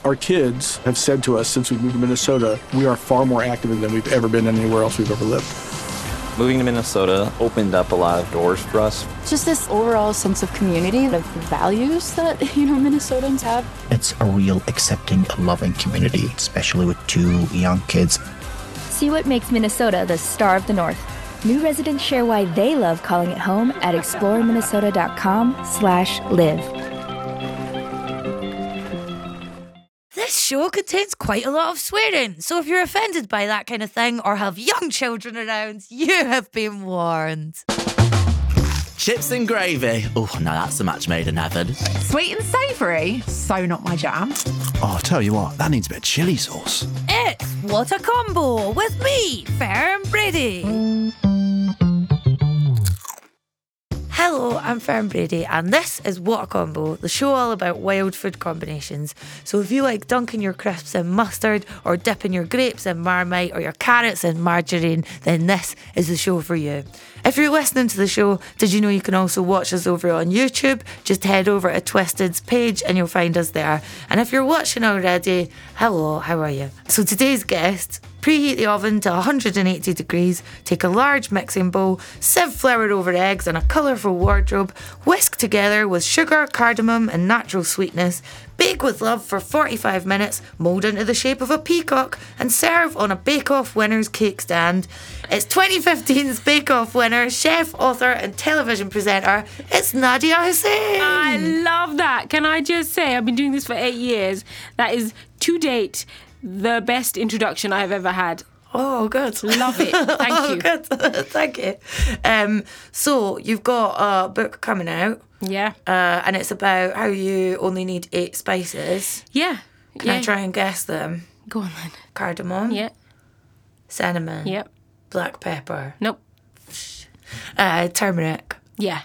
Our kids have said to us since we moved to Minnesota, we are far more active than we've ever been anywhere else we've ever lived. Moving to Minnesota opened up a lot of doors for us. Just this overall sense of community, of values that, Minnesotans have. It's a real accepting, loving community, especially with 2 young kids. See what makes Minnesota the star of the North. New residents share why they love calling it home at exploreminnesota.com/live. This show contains quite a lot of swearing, so if you're offended by that kind of thing or have young children around, you have been warned. Chips and gravy. Oh, now that's a match made in heaven. Sweet and savoury, so not my jam. Oh, I'll tell you what, that needs a bit of chilli sauce. It's What a Combo with me, Fern Brady. Hello, I'm Fern Brady, and this is What a Combo, the show all about wild food combinations. So if you like dunking your crisps in mustard, or dipping your grapes in Marmite, or your carrots in margarine, then this is the show for you. If you're listening to the show, did you know you can also watch us over on YouTube? Just head over to Twisted's page and you'll find us there. And if you're watching already, hello, how are you? So today's guest, preheat the oven to 180 degrees, take a large mixing bowl, sieve flour over eggs and a colourful wardrobe, whisk together with sugar, cardamom and natural sweetness, bake with love for 45 minutes, mould into the shape of a peacock and serve on a Bake Off winner's cake stand. It's 2015's Bake Off winner, chef, author and television presenter. It's Nadia Hussain. I love that. Can I just say, I've been doing this for 8 years. That is, to date, the best introduction I've ever had. Oh, good. Love it. Thank you. Good. Thank you. So, you've got a book coming out. Yeah. And it's about how you only need 8 spices. Yeah. Can I try and guess them? Go on then. Cardamom. Yeah. Cinnamon. Yep. Black pepper. Nope. Turmeric. Yeah.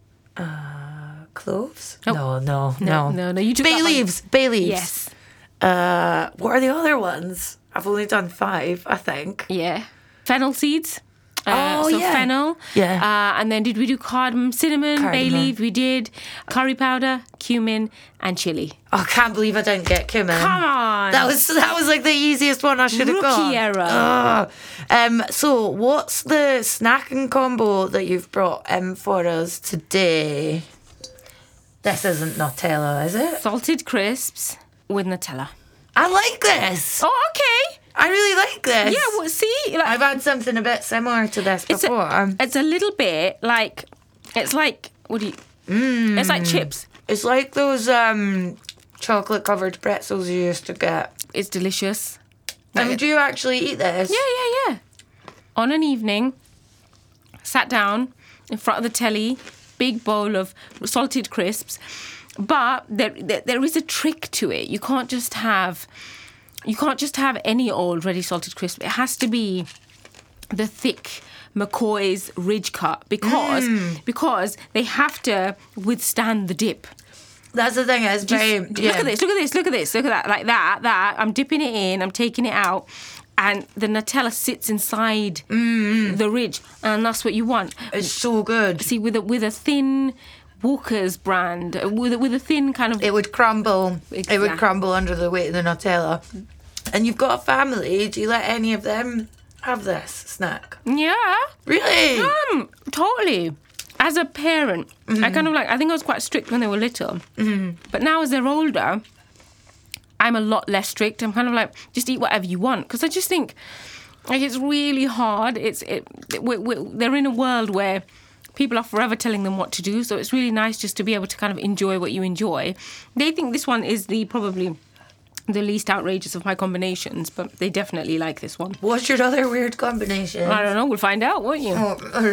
Cloves? Nope. No. You took Bay leaves. Bay leaves. Yes. What are the other ones? I've only done 5, I think. Yeah. Fennel seeds. Yeah. Fennel. Yeah. And then did we do cardamom, cinnamon, bay leaf? We did curry powder, cumin, and chili. Oh, I can't believe I didn't get cumin. Come on. That was like the easiest one I should have got. Rookie error. So what's the snacking combo that you've brought for us today? This isn't Nutella, is it? Salted crisps with Nutella. I like this. Oh, okay. I really like this. Yeah, well, see? I've had something a bit similar to this before. It's a little bit like, it's like, it's like chips. It's like those chocolate-covered pretzels you used to get. It's delicious. Do you actually eat this? Yeah. On an evening, sat down in front of the telly, big bowl of salted crisps. But there is a trick to it. You can't just have any old ready salted crisp. It has to be the thick McCoy's Ridge Cut because they have to withstand the dip. That's the thing. It's very. Look at this. Look at that. Like that. I'm dipping it in. I'm taking it out. And the Nutella sits inside the ridge, and that's what you want. It's so good. See, with a thin Walker's brand, with a thin kind of... It would crumble. Exactly. It would crumble under the weight of the Nutella. And you've got a family. Do you let any of them have this snack? Yeah. Really? Totally. As a parent, I think I was quite strict when they were little. But now as they're older, I'm a lot less strict. I'm kind of like, just eat whatever you want. Because I just think, it's really hard. They're in a world where people are forever telling them what to do. So it's really nice just to be able to kind of enjoy what you enjoy. They think this one is probably the least outrageous of my combinations, but they definitely like this one. What's your other weird combination? I don't know. We'll find out, won't you?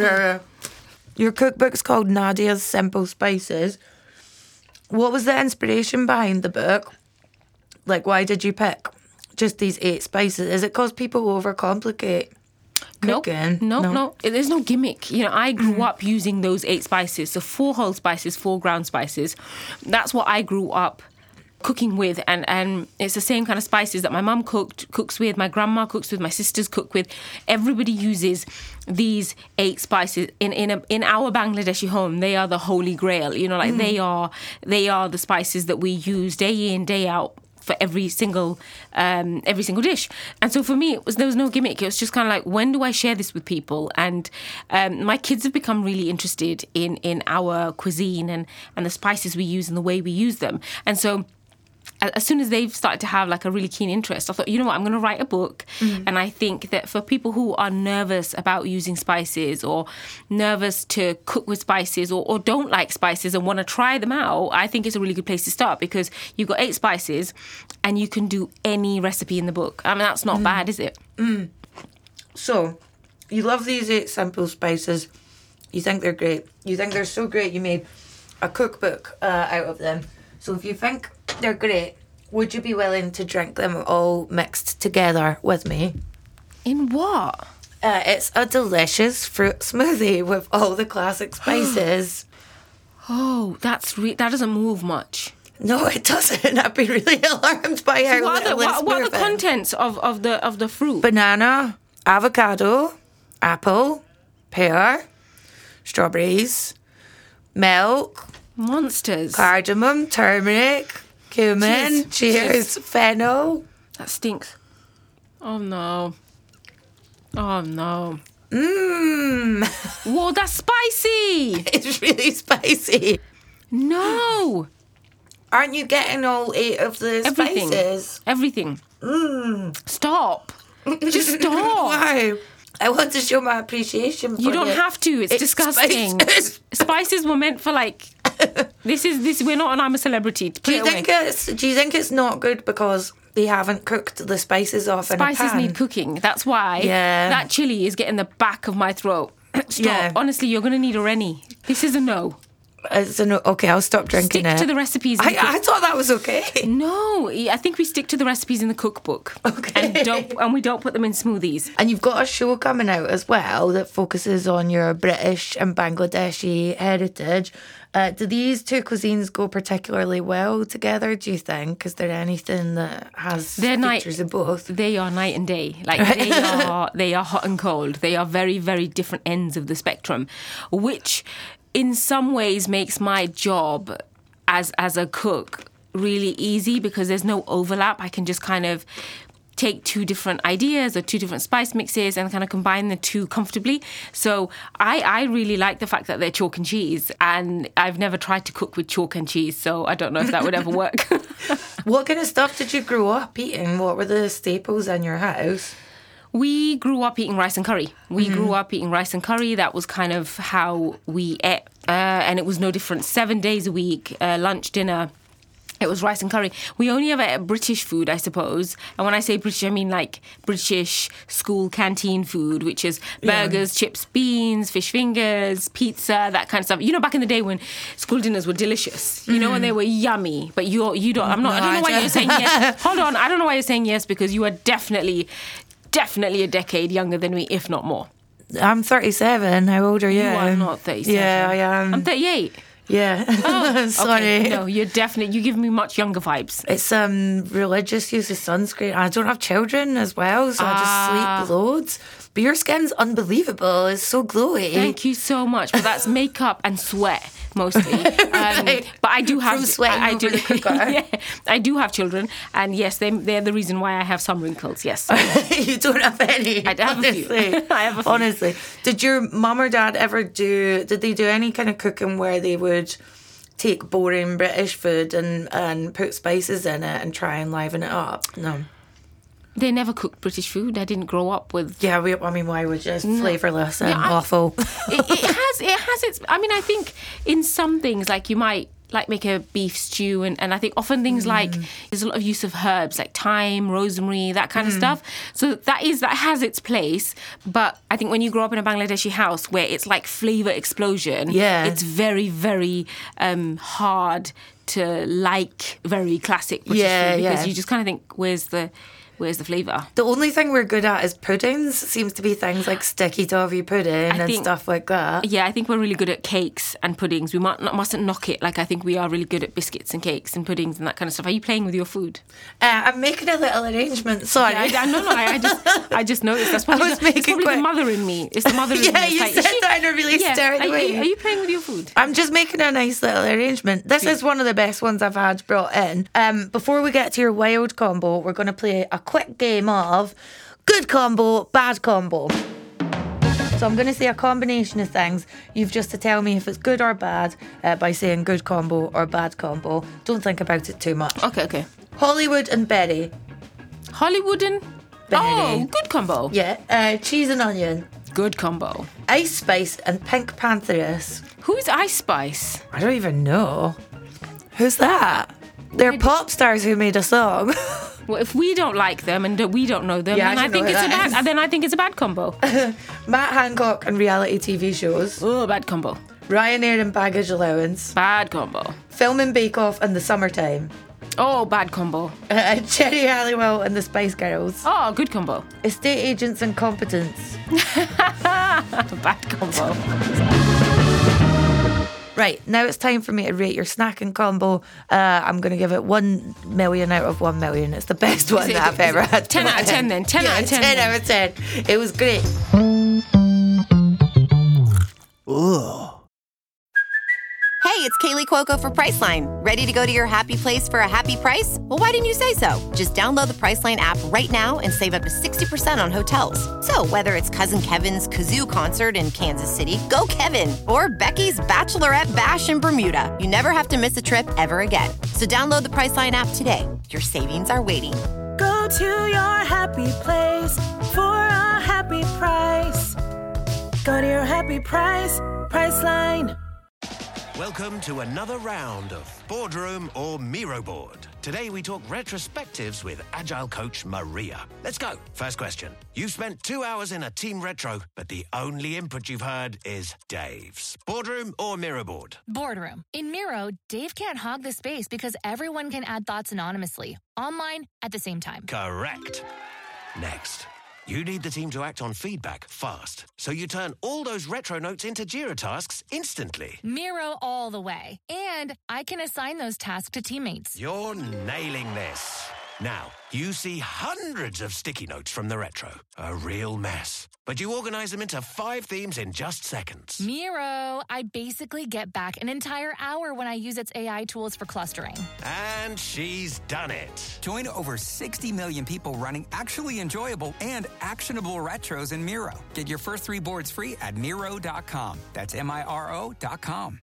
Your cookbook's called Nadia's Simple Spices. What was the inspiration behind the book? Like, why did you pick just these 8 spices? Is it because people overcomplicate cooking? No. There's no gimmick. I grew up using those 8 spices. So 4 whole spices, 4 ground spices. That's what I grew up cooking with. And it's the same kind of spices that my mum cooks with, my grandma cooks with, my sisters cook with. Everybody uses these 8 spices. In our Bangladeshi home, they are the holy grail. They are the spices that we use day in, day out for every single dish. And so for me, there was no gimmick. It was just kind of like, when do I share this with people? And my kids have become really interested in our cuisine and the spices we use and the way we use them. And so as soon as they've started to have like a really keen interest, I thought, you know what, I'm going to write a book. And I think that for people who are nervous about using spices or nervous to cook with spices or don't like spices and want to try them out, I think it's a really good place to start, because you've got 8 spices and you can do any recipe in the book. I mean, that's not bad, is it? So, you love these 8 simple spices. You think they're great. You think they're so great you made a cookbook out of them. So if you think they're great, would you be willing to drink them all mixed together with me? In what? It's a delicious fruit smoothie with all the classic spices. Oh, that doesn't move much. No, it doesn't. I'd be really alarmed by how little it's what are the moving. contents of the fruit? Banana, avocado, apple, pear, strawberries, milk, Monsters. cardamom, turmeric, cumin, cheers, fennel. That stinks. Oh no. Oh no. Whoa, that's spicy. It's really spicy. No. Aren't you getting all 8 of the Everything. spices? Everything. Stop. Just stop. Why? I want to show my appreciation for You don't the have to. It's disgusting. spices. Spices were meant for like. This. We're not an I'm a Celebrity. Do you think it's not good because they haven't cooked the spices off in a pan? Spices need cooking. That's why. Yeah. That chili is getting the back of my throat. Stop. Yeah. Honestly, you're going to need a Rennie. This is a no. It's a no. Okay, I'll stop drinking Stick it. to the recipes. I thought that was okay. No, I think we stick to the recipes in the cookbook. Okay. And we don't put them in smoothies. And you've got a show coming out as well that focuses on your British and Bangladeshi heritage. Do these 2 cuisines go particularly well together, do you think? Is there anything that has features of both? They are night and day. Like they are hot and cold. They are very, very different ends of the spectrum, which in some ways makes my job as a cook really easy, because there's no overlap. I can just kind of take 2 different ideas or 2 different spice mixes and kind of combine the 2 comfortably. So I really like the fact that they're chalk and cheese, and I've never tried to cook with chalk and cheese, so I don't know if that would ever work. What kind of stuff did you grow up eating? What were the staples in your house? We grew up eating rice and curry. We grew up eating rice and curry. That was kind of how we ate. And it was no different. 7 days a week, lunch, dinner. It was rice and curry. We only ever ate British food, I suppose. And when I say British, I mean like British school canteen food, which is burgers, chips, beans, fish fingers, pizza, that kind of stuff. You know, back in the day when school dinners were delicious, you know, when they were yummy. But you don't. I don't know why you're saying yes. Hold on. I don't know why you're saying yes, because you are definitely a decade younger than me, if not more. I'm 37. How old are you? You are not 37. Yeah, I am. I'm 38. Yeah. Oh, sorry. Okay. No, you give me much younger vibes. It's religious use of sunscreen. I don't have children as well, so I just sleep loads. But your skin's unbelievable. It's so glowy. Thank you so much. But that's makeup and sweat mostly. But I do have. From sweating I over do. the cooker. Yeah, I do have children, and yes, they're the reason why I have some wrinkles. Yes. You don't have any. I have a few. I have a few. Honestly, did your mum or dad ever did they do any kind of cooking where they would take boring British food and put spices in it and try and liven it up? No. They never cooked British food. I didn't grow up with. Yeah, I mean, why would you? It's flavourless and Yeah, awful. It has its. I mean, I think in some things, like you might like make a beef stew, and I think often things like there's a lot of use of herbs like thyme, rosemary, that kind of stuff. So that has its place. But I think when you grow up in a Bangladeshi house where it's like flavour explosion, it's very, very hard to like very classic British food, because you just kind of think, where's where's the flavour? The only thing we're good at is puddings. Seems to be things like sticky toffee pudding and stuff like that. Yeah, I think we're really good at cakes and puddings. We mustn't knock it. Like, I think we are really good at biscuits and cakes and puddings and that kind of stuff. Are you playing with your food? I'm making a little arrangement. Sorry. I just noticed. That's probably, the mother in me. It's the mother in me. Yeah, you said that in a really staring way. Are you playing with your food? I'm just making a nice little arrangement. This is one of the best ones I've had brought in. Before we get to your wild combo, we're going to play a quick game of good combo, bad combo. So I'm going to say a combination of things. You've just to tell me if it's good or bad by saying good combo or bad combo. Don't think about it too much. Okay. Hollywood and berry. Hollywood and berry. Oh, good combo. Yeah. Cheese and onion. Good combo. Ice Spice and Pink Pantheress. Who's Ice Spice? I don't even know. Who's that? They're pop stars who made a song. Well, if we don't like them and we don't know them, then I think it's a bad combo. Matt Hancock and reality TV shows. Oh, bad combo. Ryanair and baggage allowance. Bad combo. Film and Bake Off and the summertime. Oh, bad combo. Cherry Halliwell and the Spice Girls. Oh, good combo. Estate agents and competence. Bad combo. Right, now it's time for me to rate your snacking combo. I'm going to give it 1 million out of 1 million. It's the best one that I've ever had. 10 out of 10 then. 10 out of 10. 10 out of 10. It was great. Ugh. Hey, it's Kaylee Cuoco for Priceline. Ready to go to your happy place for a happy price? Well, why didn't you say so? Just download the Priceline app right now and save up to 60% on hotels. So whether it's Cousin Kevin's Kazoo Concert in Kansas City, go Kevin, or Becky's Bachelorette Bash in Bermuda, you never have to miss a trip ever again. So download the Priceline app today. Your savings are waiting. Go to your happy place for a happy price. Go to your happy price, Priceline. Welcome to another round of Boardroom or Miro Board. Today we talk retrospectives with Agile coach Maria. Let's go. First question. You've spent 2 hours in a team retro, but the only input you've heard is Dave's. Boardroom or Miro Board? Boardroom. In Miro, Dave can't hog the space because everyone can add thoughts anonymously, online, at the same time. Correct. Next. You need the team to act on feedback fast, so you turn all those retro notes into Jira tasks instantly. Miro all the way. And I can assign those tasks to teammates. You're nailing this. Now, you see hundreds of sticky notes from the retro. A real mess. But you organize them into 5 themes in just seconds. Miro, I basically get back an entire hour when I use its AI tools for clustering. And she's done it. Join over 60 million people running actually enjoyable and actionable retros in Miro. Get your first 3 boards free at Miro.com. That's Miro.com.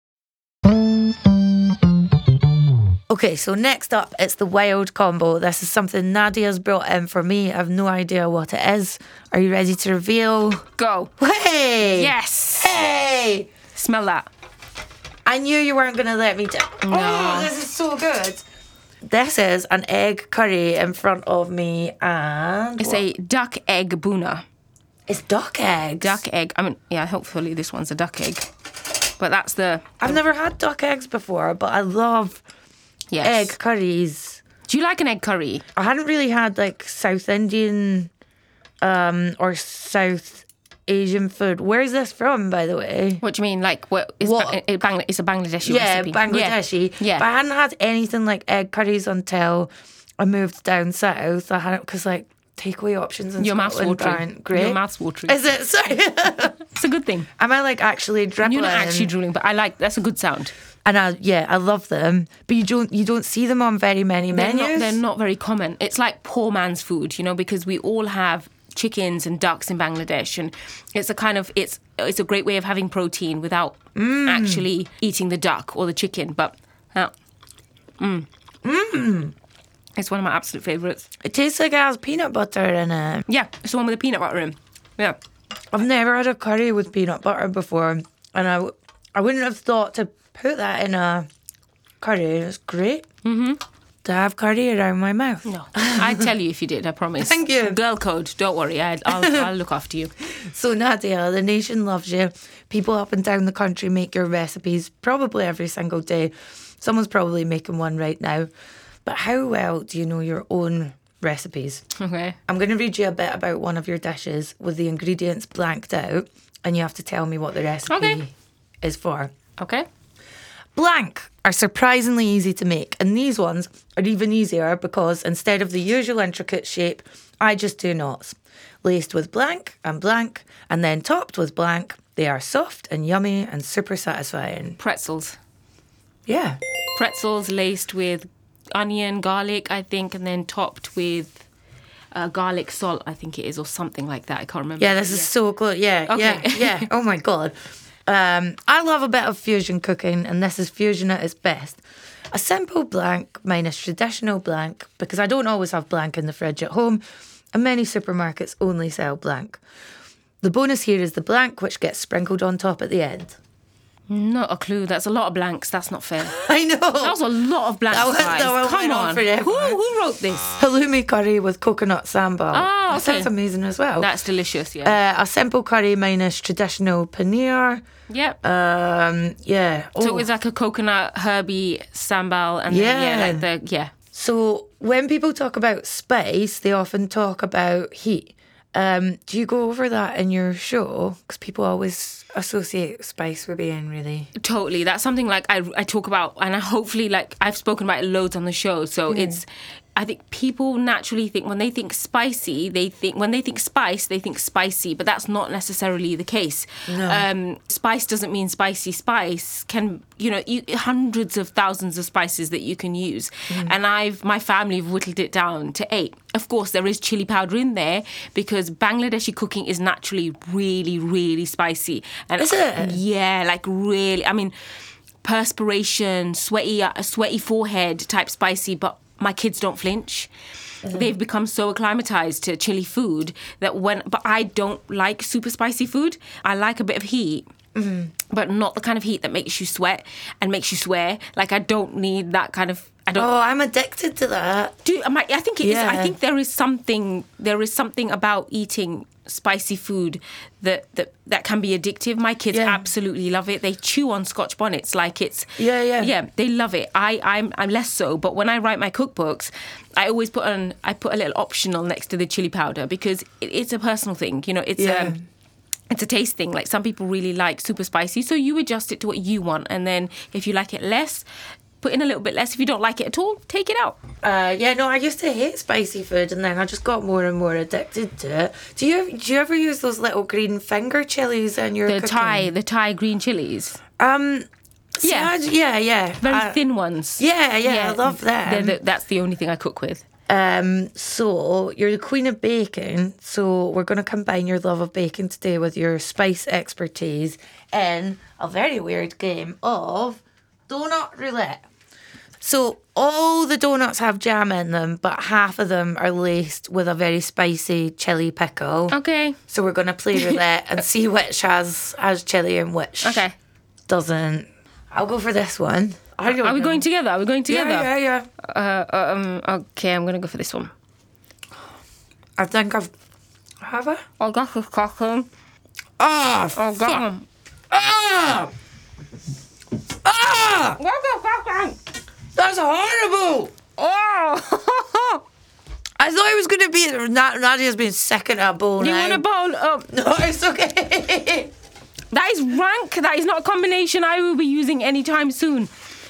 Okay, so next up, it's the wild combo. This is something Nadia's brought in for me. I have no idea what it is. Are you ready to reveal? Go. Hey! Yes! Hey! Smell that. I knew you weren't going to let me down. No. Oh, this is so good. This is an egg curry in front of me and... It's a duck egg boona. It's duck eggs? Duck egg. I mean, yeah, hopefully this one's a duck egg. But that's the... I've never had duck eggs before, but I love... Yes. Egg curries. Do you like an egg curry? I hadn't really had like South Indian or South Asian food. Where is this from, by the way? What do you mean? Like, it's a Bangladeshi recipe. Bangladeshi. Yeah. But I hadn't had anything like egg curries until I moved down south. I hadn't, because like takeaway options in Scotland aren't great. Your mouth's watering. Is it? Sorry. It's a good thing. Am I like actually dribbling? You're not actually drooling, but that's a good sound. And I love them, but you don't see them on very many menus. They're not very common. It's like poor man's food, because we all have chickens and ducks in Bangladesh, and it's a kind of it's a great way of having protein without actually eating the duck or the chicken. But it's one of my absolute favourites. It tastes like it has peanut butter in it. Yeah, it's the one with the peanut butter in. Yeah, I've never had a curry with peanut butter before, and I wouldn't have thought to put that in a curry. It's great. Mm-hmm. To have curry around my mouth. No, I'd tell you if you did, I promise. Thank you. Girl code, don't worry, I'll look after you. So Nadia, the nation loves you. People up and down the country make your recipes probably every single day. Someone's probably making one right now. But how well do you know your own recipes. Okay. I'm going to read you a bit about one of your dishes with the ingredients blanked out, and you have to tell me what the recipe is for. Okay. Blank are surprisingly easy to make, and these ones are even easier because instead of the usual intricate shape, I just do knots. Laced with blank, and then topped with blank, they are soft and yummy and super satisfying. Pretzels. Yeah. Pretzels laced with onion, garlic, I think, and then topped with garlic salt, I think it is, or something like that. I can't remember. Yeah, this is so good. Yeah, Okay. yeah. Oh my God. I love a bit of fusion cooking, and this is fusion at its best. A simple blank minus traditional blank, because I don't always have blank in the fridge at home, and many supermarkets only sell blank. The bonus here is the blank, which gets sprinkled on top at the end. Not a clue. That's a lot of blanks. That's not fair. I know. That was a lot of blanks, guys. Come on. Who wrote this? Halloumi curry with coconut sambal. Oh, okay. That sounds amazing as well. That's delicious, yeah. A simple curry minus traditional paneer. Yep. Yeah. So it's like a coconut herby sambal, and then, So when people talk about spice, they often talk about heat. Do you go over that in your show? Because people always associate spice with being really... Totally. That's something like I talk about, and I hopefully, like, I've spoken about it loads on the show. So it's, I think people naturally think when they think spicy, when they think spice, they think spicy, but that's not necessarily the case. No. Spice doesn't mean spicy. Spice can, hundreds of thousands of spices that you can use. And my family have whittled it down to 8. Of course, there is chili powder in there because Bangladeshi cooking is naturally really, really spicy. And is it? Yeah, like really. I mean, perspiration, sweaty forehead type spicy, but my kids don't flinch. They've become so acclimatized to chili food but I don't like super spicy food. I like a bit of heat. But not the kind of heat that makes you sweat and makes you swear. Like, I don't need that kind of... I'm addicted to that. I think it is. I think there is something about eating spicy food that can be addictive. My kids absolutely love it. They chew on Scotch bonnets like it's... Yeah, they love it. I'm less so, but when I write my cookbooks, I always put a little optional next to the chili powder because it's a personal thing. It's a taste thing. Like, some people really like super spicy, so you adjust it to what you want. And then if you like it less, put in a little bit less. If you don't like it at all, take it out. I used to hate spicy food, and then I just got more and more addicted to it. Do you ever use those little green finger chilies in your cooking? The Thai green chilies? Yeah. Very thin ones. Yeah, I love them. That's the only thing I cook with. So you're the queen of baking, so we're going to combine your love of baking today with your spice expertise in a very weird game of donut roulette. So all the donuts have jam in them, but half of them are laced with a very spicy chili pickle. Okay. So we're going to play roulette and see which has chili and which doesn't. I'll go for this one. Are we going together? Yeah. Okay, I'm going to go for this one. I think Have I? I got this cooking. Ah! Oh, God. Ah! That's horrible! Oh! I thought it was going to be... Nadia's been sick in her bowl now. You want a bowl? Oh. No, it's okay. That is rank. That is not a combination I will be using anytime soon.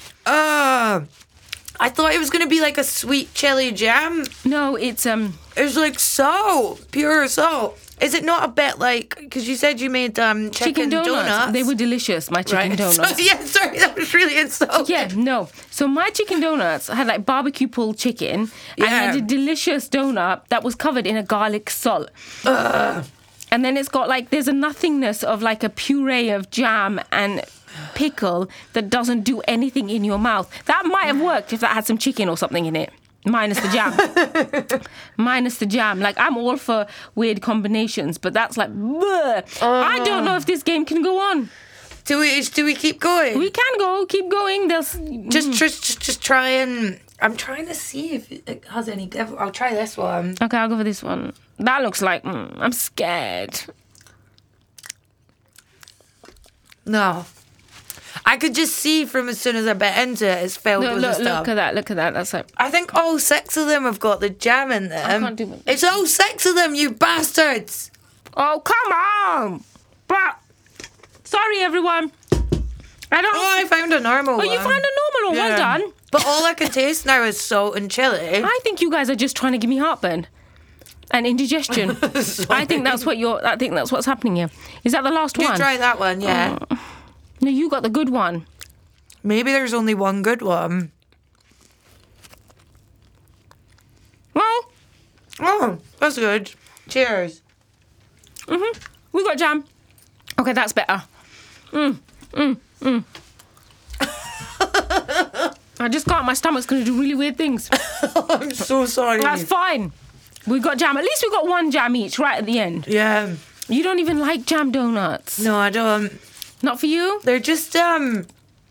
I thought it was going to be like a sweet chili jam. No, it's It's like salt, pure salt. Is it not a bit like... Because you said you made chicken donuts. They were delicious, my chicken donuts. Sorry, that was really insulting. Yeah, no. So my chicken donuts had like barbecue pulled chicken and had a delicious donut that was covered in a garlic salt. And then it's got like... There's a nothingness of like a puree of jam and pickle that doesn't do anything in your mouth. That might have worked if that had some chicken or something in it. Minus the jam. Like, I'm all for weird combinations, but that's like, I don't know if this game can go on. Do we keep going? We can keep going. There's just try and... I'm trying to see if it has any... I'll try this one. Okay, I'll go for this one. That looks like... I'm scared. No. I could just see from as soon as I bit into it, it's filled with the stuff. Look at that. That's like... I think all 6 of them have got the jam in them. I can't do it. It's all 6 of them, you bastards! Oh, come on! But... Sorry, everyone. I found a normal one. Oh, you found a normal one? Well done. But all I can taste now is salt and chili. I think you guys are just trying to give me heartburn and indigestion. I think that's what's happening here. Is that the last one? You try that one, yeah. No, you got the good one. Maybe there's only one good one. Well, oh, that's good. Cheers. We got jam. Okay, that's better. I just can't. My stomach's going to do really weird things. I'm so sorry. That's fine. We got jam. At least we got one jam each right at the end. Yeah. You don't even like jam donuts. No, I don't. Not for you? They're just boring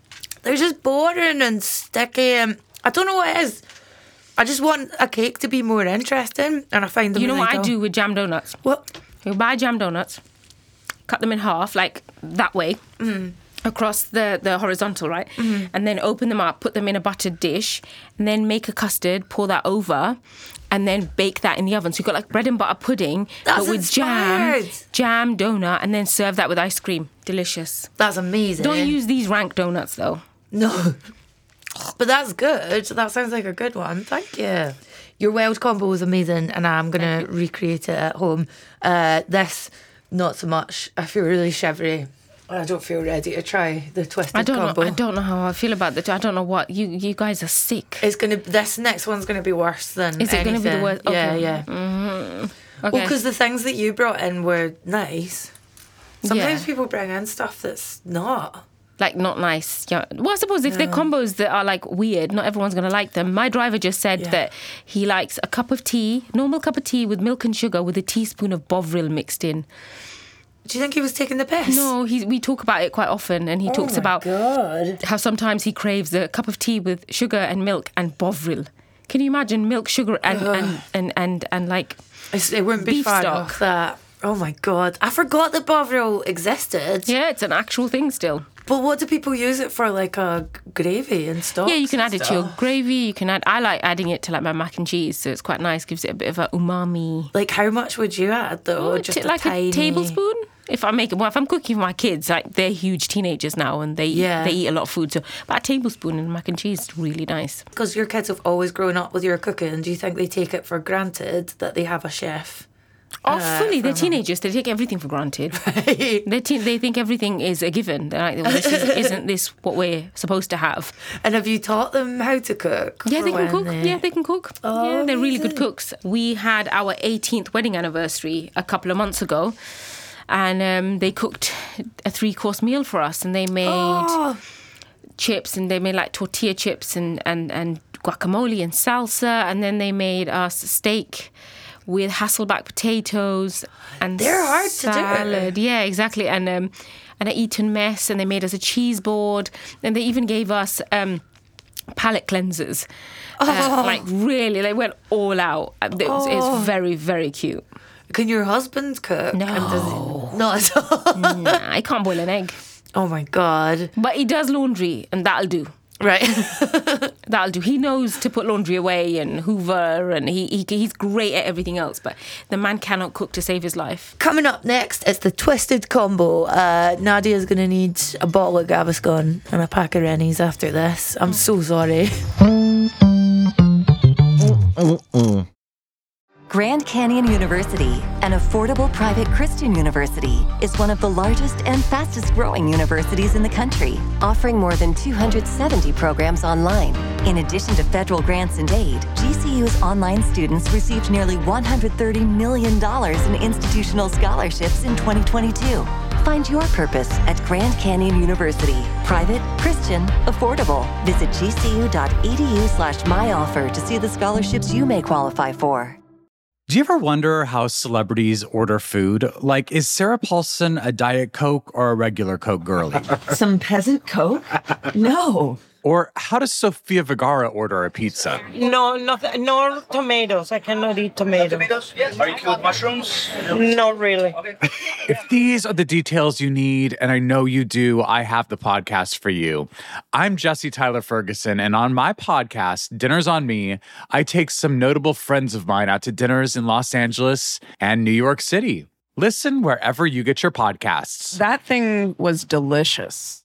and sticky. I don't know what it is. I just want a cake to be more interesting, and I find them. You know what I do with jam donuts? What? You buy jam donuts, cut them in half, like that way, across the horizontal, right? And then open them up, put them in a buttered dish, and then make a custard, pour that over, and then bake that in the oven. So you've got like bread and butter pudding, but with jam, donut, and then serve that with ice cream. Delicious. That's amazing. Don't use these rank donuts, though. No. But that's good. That sounds like a good one. Thank you. Your wild combo was amazing, and I'm going to recreate it at home. This, not so much. I feel really shivery. I don't feel ready to try the twisted combo. I don't know how I feel about it. I don't know what you guys are sick. This next one's gonna be worse than anything. Is it gonna be the worst? Okay. Yeah. Okay. Well, because the things that you brought in were nice. Sometimes people bring in stuff that's not. Like, not nice. Yeah. Well, I suppose if they're combos that are, like, weird, not everyone's going to like them. My driver just said that he likes a cup of tea, normal cup of tea with milk and sugar with a teaspoon of Bovril mixed in. Do you think he was taking the piss? No, we talk about it quite often, and he talks about how sometimes he craves a cup of tea with sugar and milk and Bovril. Can you imagine milk, sugar, and like, it wouldn't be far off that. Oh, my God. I forgot that Bovril existed. Yeah, it's an actual thing still. But what do people use it for, like a gravy and stuff? Yeah, you can add it to your gravy. You can add. I like adding it to like my mac and cheese, so it's quite nice. Gives it a bit of a umami. Like, how much would you add though? Just like a tablespoon. If I'm cooking for my kids, like they're huge teenagers now and they eat a lot of food, so about a tablespoon in mac and cheese is really nice. Because your kids have always grown up with your cooking. Do you think they take it for granted that they have a chef? Oh, fully. They're teenagers. They take everything for granted. Right. They think everything is a given. They're like, well, isn't this what we're supposed to have? And have you taught them how to cook? Yeah, they can cook. Yeah, they can cook. Oh, yeah, they're really good cooks. We had our 18th wedding anniversary a couple of months ago, and they cooked a 3-course meal for us, and they made chips, and they made like tortilla chips and guacamole and salsa, and then they made us steak with Hasselback potatoes and they're hard salad. to do. Yeah, exactly. And an Eton mess, and they made us a cheese board, and they even gave us palate cleansers. Like really, they went all out. It's very, very cute. Can your husband cook? No. Not at all. Nah, I can't boil an egg. Oh my God. But he does laundry, and that'll do. Right. That'll do. He knows to put laundry away and hoover, and he's great at everything else, but the man cannot cook to save his life. Coming up next, it's the twisted combo. Nadia's going to need a bottle of Gaviscon and a pack of Rennies after this. I'm so sorry. Grand Canyon University, an affordable private Christian university, is one of the largest and fastest growing universities in the country, offering more than 270 programs online. In addition to federal grants and aid, GCU's online students received nearly $130 million in institutional scholarships in 2022. Find your purpose at Grand Canyon University. Private, Christian, affordable. Visit gcu.edu/myoffer to see the scholarships you may qualify for. Do you ever wonder how celebrities order food? Like, is Sarah Paulson a Diet Coke or a regular Coke girlie? Some peasant Coke? No. Or how does Sofia Vergara order a pizza? No, nothing. No tomatoes. I cannot eat tomatoes. Are you cool with mushrooms? Not really. If these are the details you need, and I know you do, I have the podcast for you. I'm Jesse Tyler Ferguson, and on my podcast, Dinners on Me, I take some notable friends of mine out to dinners in Los Angeles and New York City. Listen wherever you get your podcasts. That thing was delicious.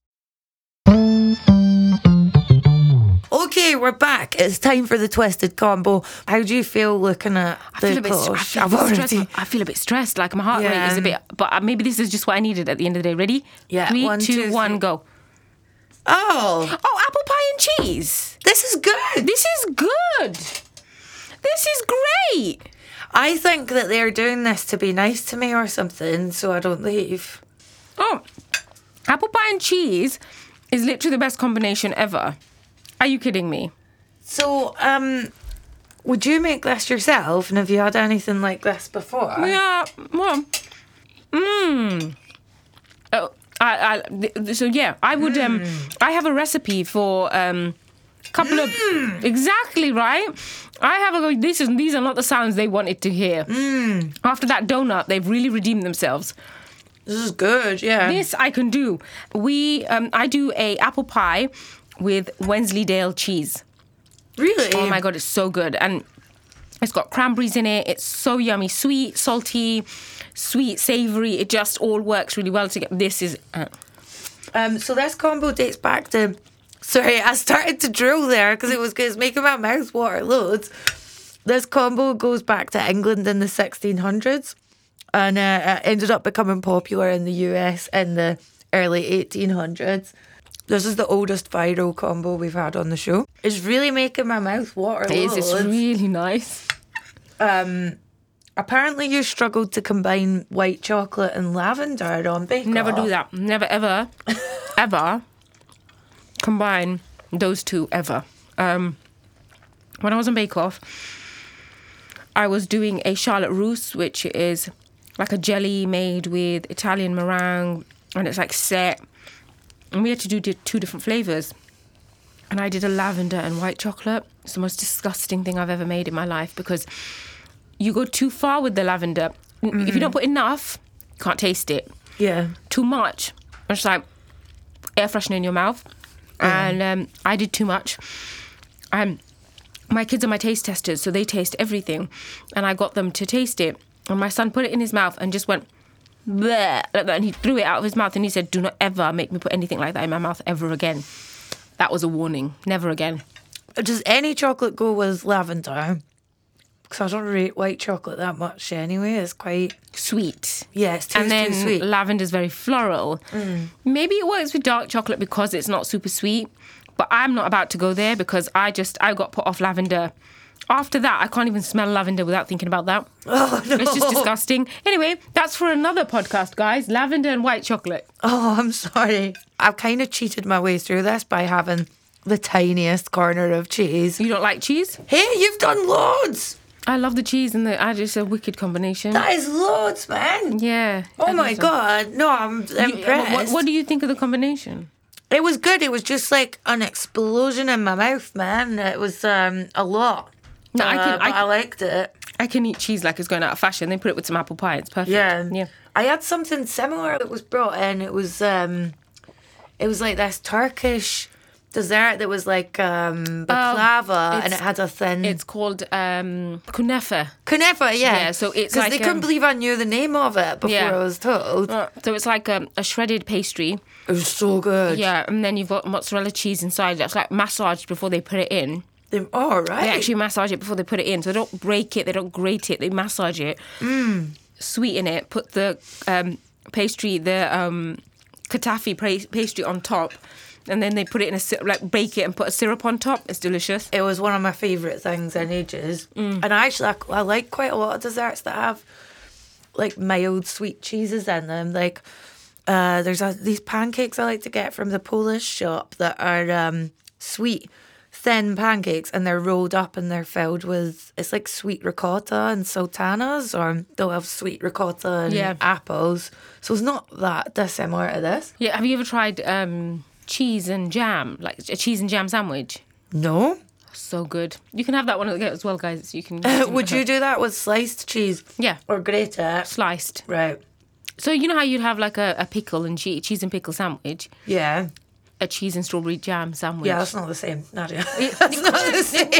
Okay, we're back. It's time for the twisted combo. How do you feel looking at the I feel a bit stressed. Like my heart rate is a bit. But maybe this is just what I needed at the end of the day. Ready? Yeah. 3, 1, 2, 1, go. Oh, apple pie and cheese. This is good. This is good. This is great. I think that they're doing this to be nice to me or something, so I don't leave. Oh, apple pie and cheese is literally the best combination ever. Are you kidding me? So, would you make this yourself? And have you had anything like this before? Yeah, well, I would. I have a recipe for couple of exactly right. I have these are not the sounds they wanted to hear. After that donut, they've really redeemed themselves. This is good, yeah. This I can do. I do a apple pie with Wensleydale cheese. Really? Oh my God, it's so good. And it's got cranberries in it. It's so yummy. Sweet, salty, sweet, savoury. It just all works really well together. This is... So this combo dates back to... Sorry, I started to drool there because it's making my mouth water loads. This combo goes back to England in the 1600s and ended up becoming popular in the US in the early 1800s. This is the oldest viral combo we've had on the show. It's really making my mouth water loads. It's really nice. Apparently you struggled to combine white chocolate and lavender on Bake Off. Never do that. Never, ever, ever combine those two, ever. When I was on Bake Off, I was doing a Charlotte Russe, which is like a jelly made with Italian meringue, and it's like set. And we had to do 2 different flavours. And I did a lavender and white chocolate. It's the most disgusting thing I've ever made in my life because you go too far with the lavender. If you don't put enough, you can't taste it. Yeah. Too much. It's like air freshener in your mouth. And I did too much. My kids are my taste testers, so they taste everything. And I got them to taste it. And my son put it in his mouth and just went... bleh, like that, and he threw it out of his mouth and he said, do not ever make me put anything like that in my mouth ever again. That was a warning. Never again. Does any chocolate go with lavender? Because I don't rate white chocolate that much anyway. It's quite sweet. Yeah, it's too sweet. Lavender's very floral. Maybe it works with dark chocolate because it's not super sweet, but I'm not about to go there because I got put off lavender. After that, I can't even smell lavender without thinking about that. Oh, no. It's just disgusting. Anyway, that's for another podcast, guys. Lavender and white chocolate. Oh, I'm sorry. I've kind of cheated my way through this by having the tiniest corner of cheese. You don't like cheese? Hey, you've done loads. I love the cheese and it's a wicked combination. That is loads, man. Yeah. Oh my God. No, I'm impressed. What do you think of the combination? It was good. It was just like an explosion in my mouth, man. It was a lot. No, I liked it. I can eat cheese like it's going out of fashion. They put it with some apple pie. It's perfect. Yeah. I had something similar that was brought in. It was like this Turkish dessert that was like baklava, and it had a thin... It's called kunefe. Kunefe, yeah. Yeah, so it's like... like... Because they couldn't believe I knew the name of it before I was told. So it's like a shredded pastry. It was so good. Yeah, and then you've got mozzarella cheese inside. That's like massaged before they put it in. Oh, right. They actually massage it before they put it in. So they don't break it, they don't grate it, they massage it. Sweeten it, put the pastry, the katafi pastry on top, and then they put it in bake it and put a syrup on top. It's delicious. It was one of my favourite things in ages. And I like quite a lot of desserts that have like mild sweet cheeses in them. Like there's these pancakes I like to get from the Polish shop that are sweet, thin pancakes, and they're rolled up and they're filled with, it's like sweet ricotta and sultanas, or they'll have sweet ricotta and apples. So it's not that dissimilar to this. Yeah, have you ever tried cheese and jam, like a cheese and jam sandwich? No. So good. You can have that one as well, guys. You can. Would you do that with sliced cheese? Yeah. Or grate it? Sliced. Right. So you know how you'd have like a pickle and cheese and pickle sandwich? Yeah. A cheese and strawberry jam sandwich. Yeah, that's not the same, Nadia. That's not the same.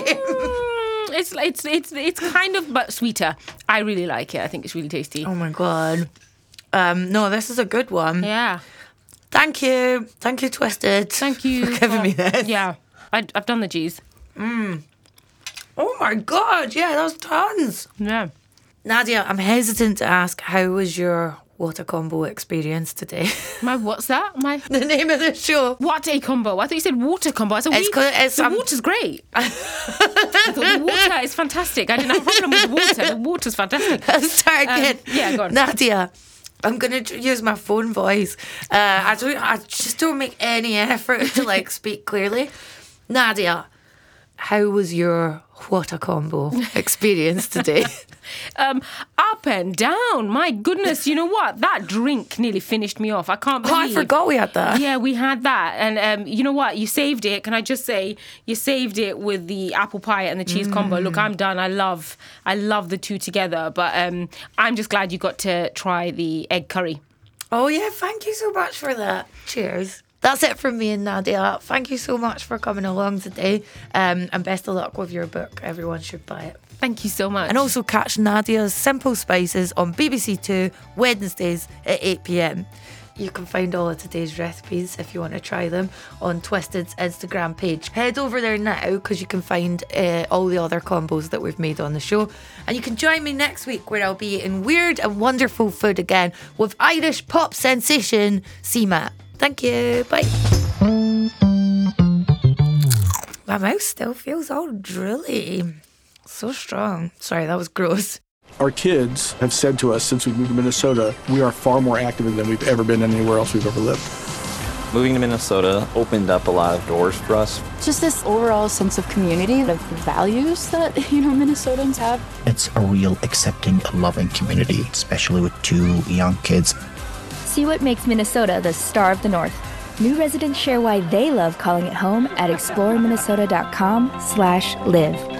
It's kind of but sweeter. I really like it. I think it's really tasty. Oh my God. No, this is a good one. Yeah. Thank you, Twisted. Thank you for giving me this. Yeah, I've done the cheese. Oh my God, yeah, that was tons. Yeah. Nadia, I'm hesitant to ask, how was your What a Combo experience today? What's that? The name of the show. What a Combo. I thought you said water combo. I said, the water's great. I thought the water is fantastic. I didn't have a problem with the water. The water's fantastic. Let's start again. Yeah, go on. Nadia, I'm going to use my phone voice. I just don't make any effort to speak clearly. Nadia, how was your What a Combo experience today? Up and down. My goodness, you know what? That drink nearly finished me off. I can't believe. Oh, I forgot we had that. Yeah, we had that. And you know what? You saved it. Can I just say, you saved it with the apple pie and the cheese combo. Look, I'm done. I love the two together. But I'm just glad you got to try the egg curry. Oh, yeah. Thank you so much for that. Cheers. That's it from me and Nadia. Thank you so much for coming along today. And best of luck with your book. Everyone should buy it. Thank you so much. And also catch Nadia's Simple Spices on BBC Two Wednesdays at 8 p.m. You can find all of today's recipes if you want to try them on Twisted's Instagram page. Head over there now because you can find all the other combos that we've made on the show. And you can join me next week where I'll be eating weird and wonderful food again with Irish pop sensation CMAT. Thank you. Bye. My mouth still feels all drooly. So strong. Sorry, that was gross. Our kids have said to us since we moved to Minnesota, we are far more active than we've ever been anywhere else we've ever lived. Moving to Minnesota opened up a lot of doors for us. Just this overall sense of community, of values that, Minnesotans have. It's a real accepting, loving community, especially with 2 young kids. See what makes Minnesota the star of the North. New residents share why they love calling it home at exploreminnesota.com/live.